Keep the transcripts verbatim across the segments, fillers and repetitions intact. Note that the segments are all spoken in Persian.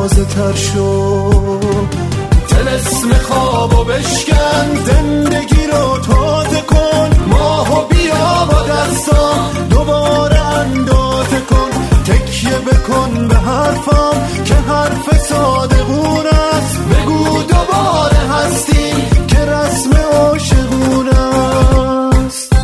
تازه تر شد. طلسم خوابو بشکن، زندگی رو تازه کن، ماهو بیا با دستام دوباره اندازه کن. تکیه بکن به حرفم که حرف صادقون است، بگو دوباره هستی که رسم عاشقون است.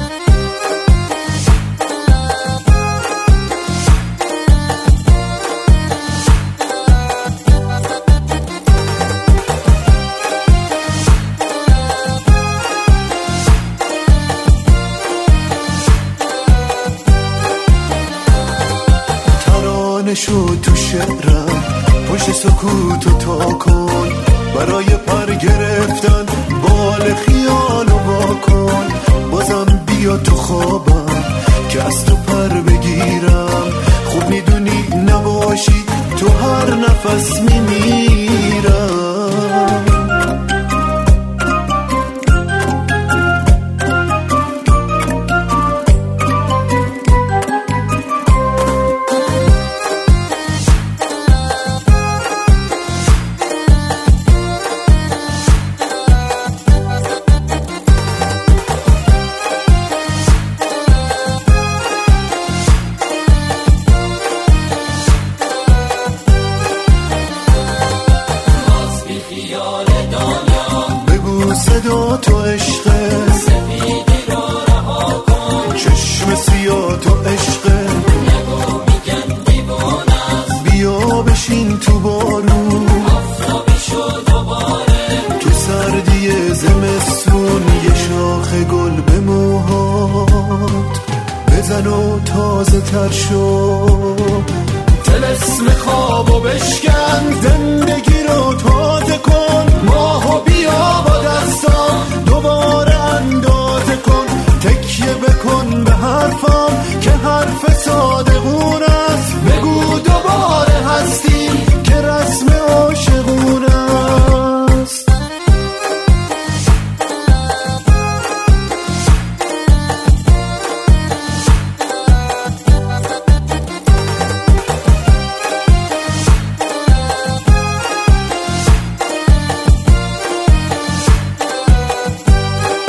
ترانه شد تو شعرم، پشت سکوتو تا کن، برای پر گرفتن بال خیالو واکن. بازم بیا تو خوابم که از تو پر بگیرم، خوب میدونی نباشی تو هر نفس میمیرم. صدا تو عشقه، سفیدی رو رها کن، چشم سیاه تو عشقه، نگو میگن دیوانه است، بیا بشین تو بارون، آفتابی شو دوباره، تو سردی زمستون یه شاخ گل به موهات بزن و تازه تر شو. طلسم خوابو بشکن، زندگی رو تازه کن، ماهو بیا با دستام دوباره اندازه کن. تکیه بکن به حرفم که حرف صادقون است، بگو دوباره هستی که رسم عاشقون است.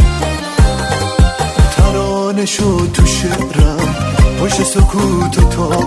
شد تو شعرم، پشت سکوتو تا